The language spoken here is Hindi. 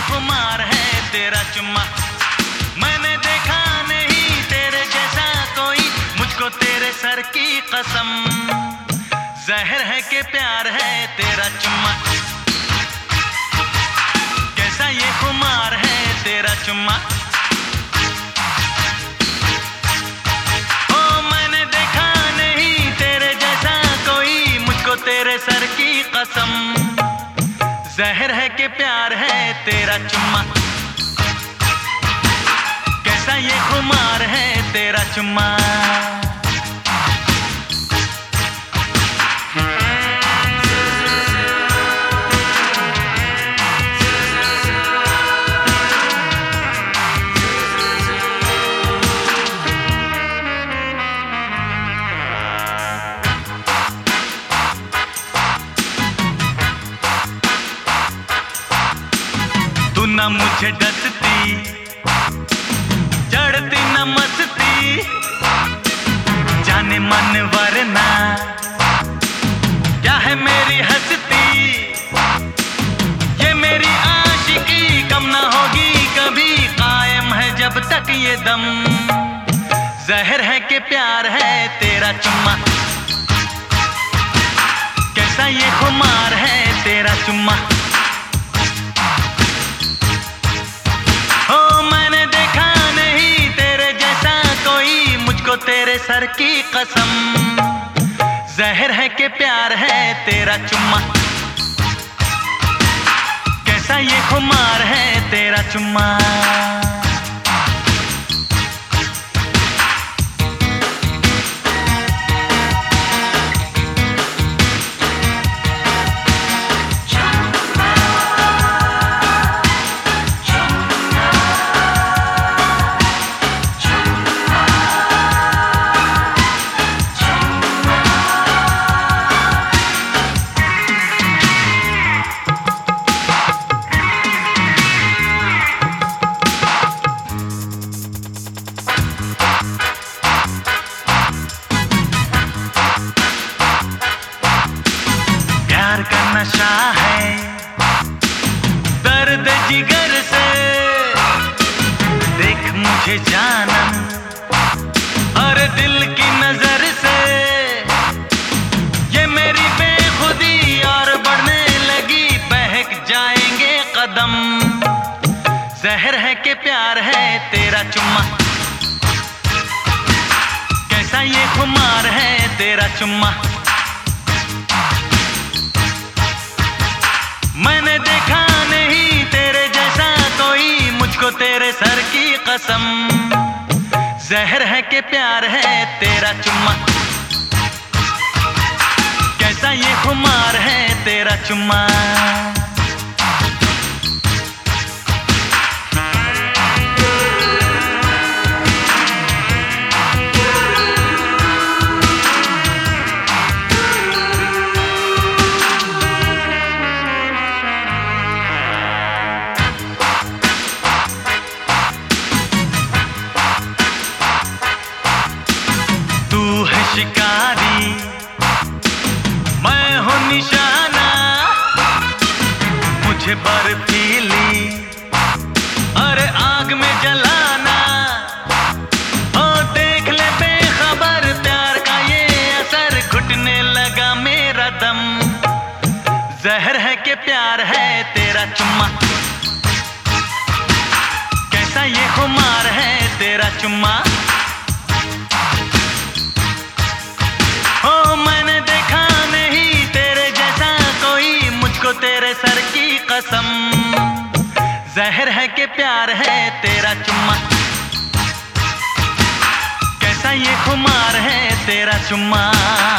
खुमार है तेरा चुम्मा। मैंने देखा नहीं तेरे जैसा कोई, मुझको तेरे सर की कसम। जहर है कि प्यार है तेरा चुम्मा, कैसा ये खुमार है तेरा चुम्मा। ओ मैंने देखा नहीं तेरे जैसा कोई, मुझको तेरे सर की कसम। जहर है कि प्यार है तेरा चुम्मा, कैसा ये खुमार है तेरा चुम्मा। तू न मुझे डसती, चढ़ती न मस्ती, जाने मन वरना क्या है मेरी हस्ती। ये मेरी आशिकी कम न होगी कभी, कायम है जब तक ये दम। जहर है कि प्यार है तेरा चुम्मा, कैसा ये खुमार है तेरा चुम्मा। तेरे सर की कसम। जहर है कि प्यार है तेरा चुम्मा, कैसा ये खुमार है तेरा चुम्मा। प्यार का नशा है दर्द जिगर से, देख मुझे जानम और दिल की नजर से। ये मेरी बेखुदी और बढ़ने लगी, बहक जाएंगे कदम। जहर है कि प्यार है तेरा चुम्मा, कैसा ये खुमार है तेरा चुम्मा। मैंने देखा नहीं तेरे जैसा कोई, मुझको तेरे सर की कसम। जहर है कि प्यार है तेरा चुम्मा, कैसा ये खुमार है तेरा चुम्मा। शिकारी मैं हूँ निशाना, मुझे बर्फीली अरे आग में जलाना। ओ देख ले बेखबर प्यार का ये असर, घुटने लगा मेरा दम। जहर है कि प्यार है तेरा चुम्मा, कैसा ये खुमार है तेरा चुम्मा। तेरे सर की कसम। जहर है कि प्यार है तेरा चुम्मा, कैसा ये खुमार है तेरा चुम्मा।